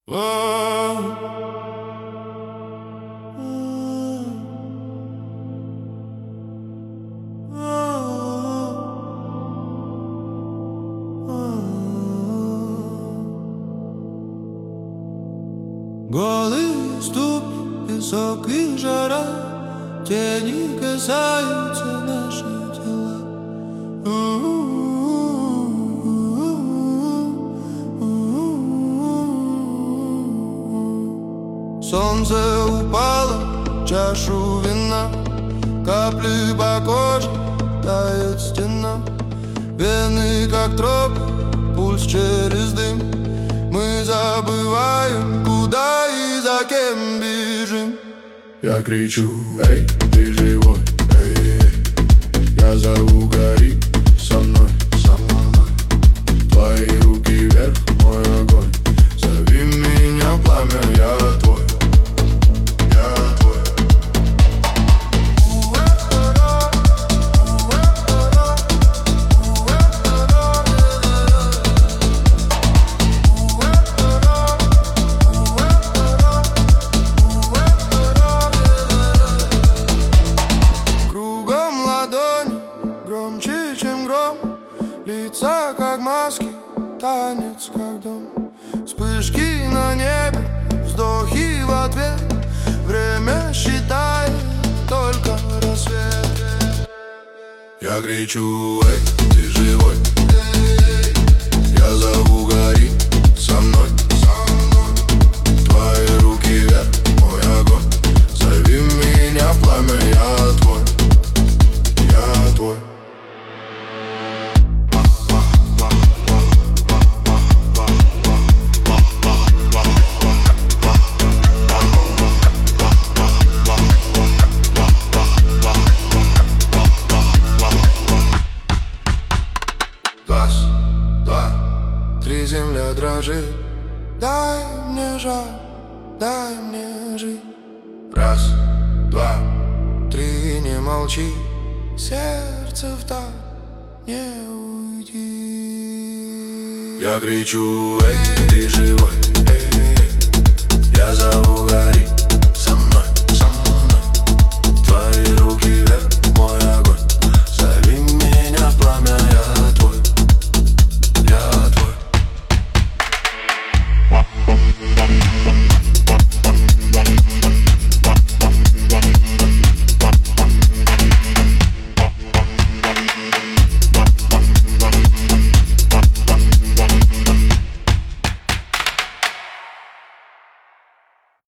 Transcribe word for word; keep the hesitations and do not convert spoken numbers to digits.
Голые ступни, песок и жара, тени касаются наши тела. Солнце упало в чашу вина, капли по коже, тает стена. Вены как тропы, пульс через дым. Мы забываем, куда и за кем бежим. Я кричу: эй, ты живой, эй, эй. Я зову: гори со мной, со мной. Твои руки вверх, мой огонь. Зови меня, пламя, я твой. Громче, чем гром, лица как маски, танец как дом. Вспышки на небе, вздохи в ответ. Время считает только рассвет. Я кричу: эй, ты живой, эй, я зову: гори со мной, со мной. Твои руки вверх, мой огонь. Зови меня, пламя, я твой, я твой. Раз, два, три, земля дрожит. Дай мне жар, дай мне жить. Раз, два, три, не молчи. Сердце в так не уйди. я кричу: эй, ты живой.